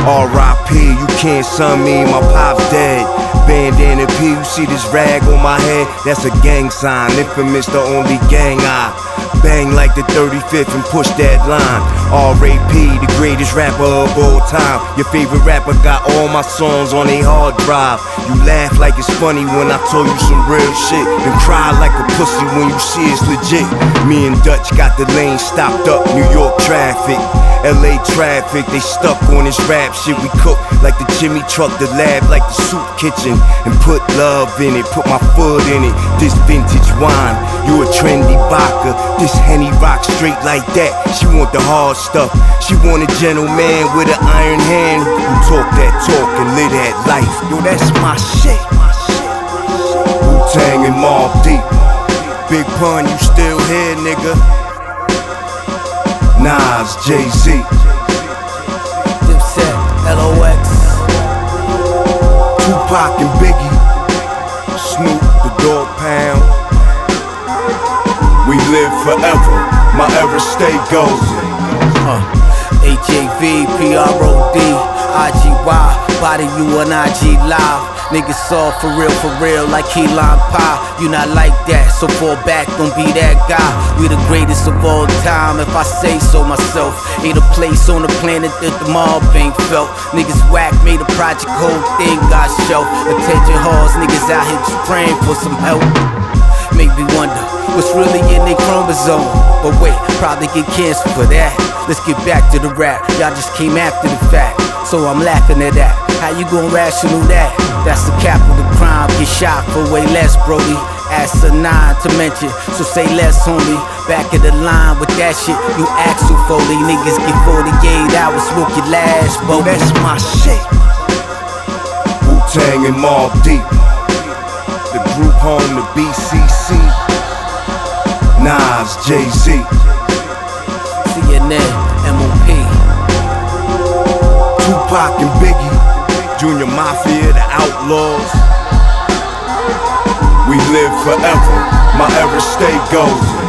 R.I.P. You can't son me, my pop's dead. Bandana P, you see this rag on my head? That's a gang sign, infamous, the only gang I bang like the 35th and push that line. R.A.P., the greatest rapper of all time. Your favorite rapper got all my songs on a hard drive. You laugh like it's funny when I told you some real shit, then cry like a pussy when you see it's legit. Me and Dutch got the lane stopped up, New York traffic, LA traffic, they stuck on this rap shit. We cook like the Jimmy truck, the lab like the soup kitchen, and put love in it, put my foot in it. This vintage wine, you a trendy vodka. This Henny rock straight like that. She want the hard stuff, she want a gentleman with an iron hand who talk that talk and live that life. Yo, that's my shit. Wu-Tang and Mobb Deep. Big Pun, you still here, nigga? Nas, Jay-Z, Dipset, LOX, Tupac and Biggie, Snoop, the Dog Pound. We live forever, my era stay golden. HAV, PROD, IGY, body you on IG Live. Niggas soft for real, like key lime pie. You not like that, so fall back, don't be that guy. We the greatest of all time, if I say so myself. Ain't a place on the planet that the mob ain't felt. Niggas whack, made a project, whole thing got shelved. Attention halls, niggas out here just praying for some help. Make me wonder what's really in their chromosome. But wait, probably get cancer for that. Let's get back to the rap, y'all just came after the fact, so I'm laughing at that. How you gon' rational that? That's the capital crime, get shot for way less, Brody. Ask a 9 to mention, so say less, homie. Back of the line with that shit, you Axel Foley. Niggas get 48 hours, smoke your last, bro. That's my shit. Wu-Tang and Mobb Deep, the group home to BCC, Nas, Jay-Z, CNN, MOP, Tupac and Biggie, Junior Mafia, the Outlaws. We live forever, my era stay golden.